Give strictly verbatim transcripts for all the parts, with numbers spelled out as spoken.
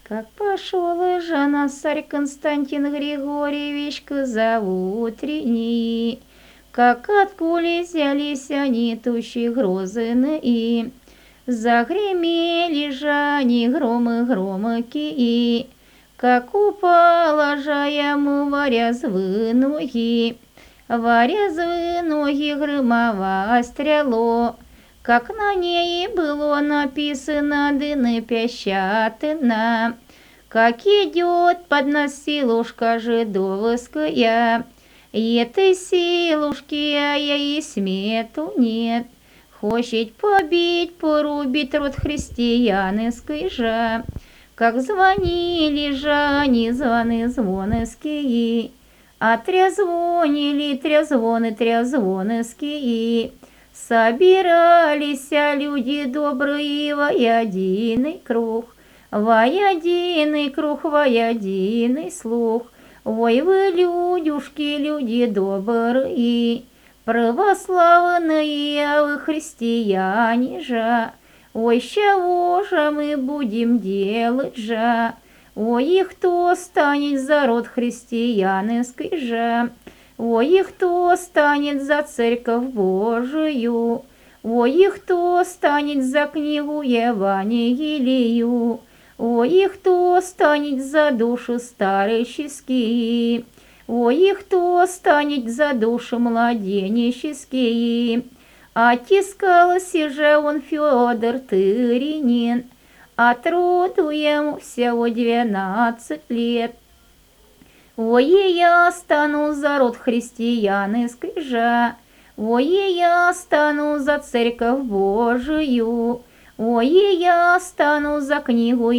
Как пошел и жена царь Константин Григорьевич к заутренней, как откуда взялись они тучи грозные, загремели же они громы громыки, как упала же ему варязвы ноги, варязвы ноги громова стрело, как на ней было написано дыны пещатына, как идет под нас силушка жидовская, и этой силушки а ей смету нет, хочет побить, порубить род христианский же, как звонили же они звоны звоновские, а трязвонили трязвоны трязвоновские. Собирались люди добрые во единый круг, во единый круг, во единый слух. Ой, вы, людюшки, люди добрые, православные, а вы христиане же. Ой, чего же мы будем делать же? Ой, и кто станет за род христианский же? Ой, и кто станет за церковь Божию? Ой, и кто станет за книгу Евангелию? Ой, и кто станет за души старческие? Ой, и кто станет за души младенческие? Оттискался же он Федор Тыринин, от роду ему всего двенадцать лет. Ой, и я стану за род христианский же, ой, и я стану за церковь Божию, ой, и я стану за книгу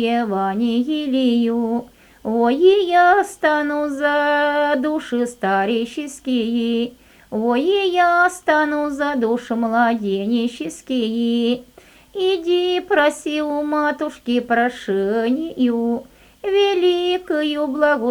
Евангелию, ой, и я стану за души старческие, ой, и я стану за души младенческие. Иди проси у матушки прошению, великою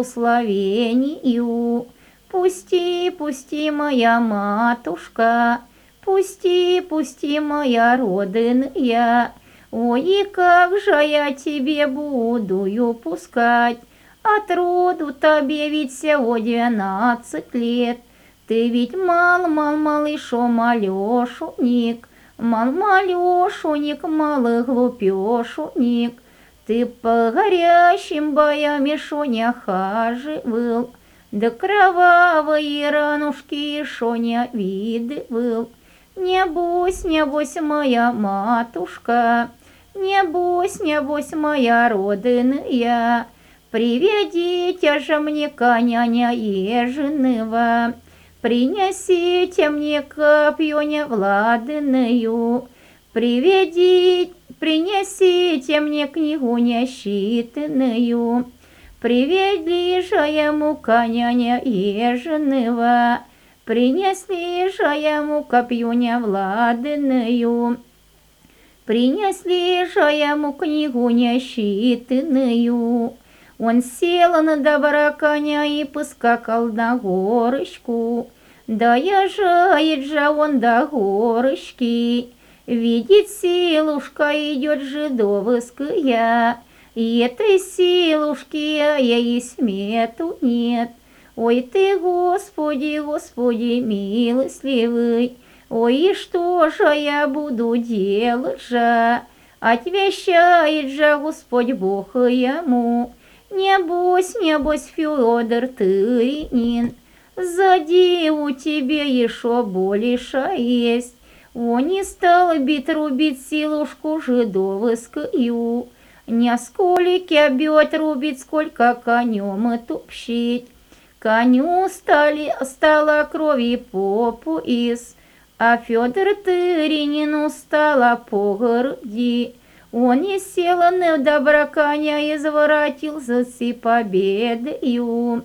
благословению. Пусти, пусти, моя матушка, пусти, пусти, моя родная. Ой, и как же я тебе буду пускать, от роду тебе ведь всего двенадцать лет. Ты ведь мал, мал, малышо, малешуник, мал, малешуник, малый глупешуник. Ты по горящим боям Шоня хаживал, да кровавые ранушки Шоня видывал. Небось, небось, моя матушка, небось, небось, моя родная, приведите же мне коня еженого, принесите мне копье невладную, приведите, принесите мне книгу несчитанную, приведли же ему коня еженого, принесли же ему копью невладную, принесли же ему книгу несчитанную. Он сел на добра коня и поскакал на горочку, да езжает же он до горочки. Видит, силушка идет жидовская, и этой силушки ей смету нет. Ой ты, Господи, Господи, милостливый, ой, и что же я буду делать же? Отвещает же Господь Бог ему, небось, небось, Федор Тыринин, сзади у тебя еще больше есть. Он не стал бить рубить силушку жидовскую, не сколько бьет рубить, сколько конем и тупщить. Коню стали, стала крови попу из, а Федор Тыринину стала по груди. Он не сел на добра коня и изворотился с победою.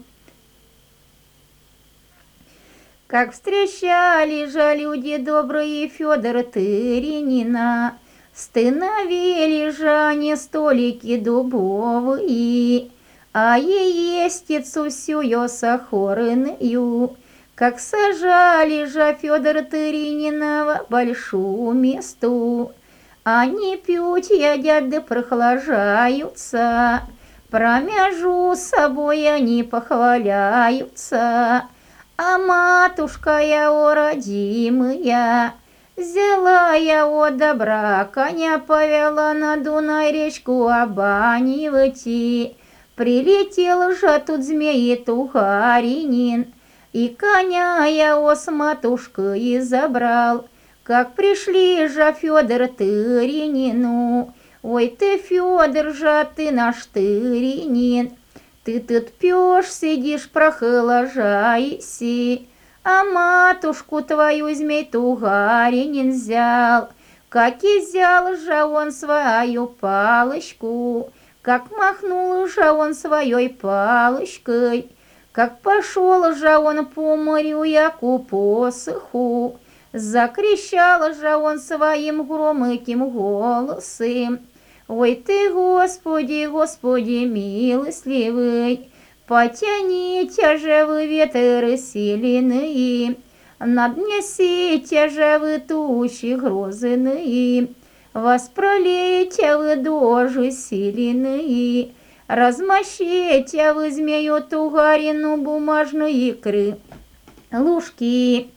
Как встречали же люди добрые Федора Тыринина, становили же они столики дубовые, а яестицу всю ее сахорную, как сажали же Федора Тыринина в большую месту. Они пьют, едят да прохлажаются, Промяжу собой они похваляются, а матушка я, о родимая, взяла я от добра коня, повела на Дунай речку обанивать. Прилетел же тут змеи Тугаринин, и коня я о с матушкой забрал. Как пришли же Федор Тыринину, ой ты, Федор же, ты наш Тыринин, ты тут пьешь, сидишь, прохлажаешься, а матушку твою змей Тугаринин взял. Как и взял же он свою палочку, как махнул же он своей палочкой, как пошел же он по морю, яку посоху, закричал же он своим громким голосом: ой ты, Господи, Господи милостливый, потяните же вы ветры сильные, наднесите же вы тучи грозные, воспролейте вы дождь сильные, размощите вы змею Тугарину бумажные икры лужки.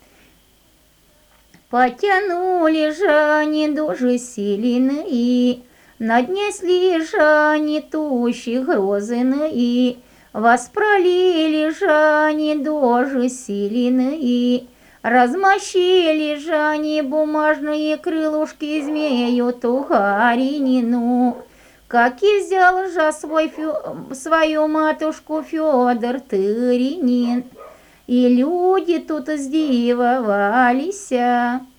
Потянули же они дождь сильные, наднесли же они тучи грозные, воспролили же они дождь сильные, размощили же они бумажные крылышки змею Тугаринину. Как и взял же свой фё... свою матушку Федор Тыринин, и люди тут сдивовались.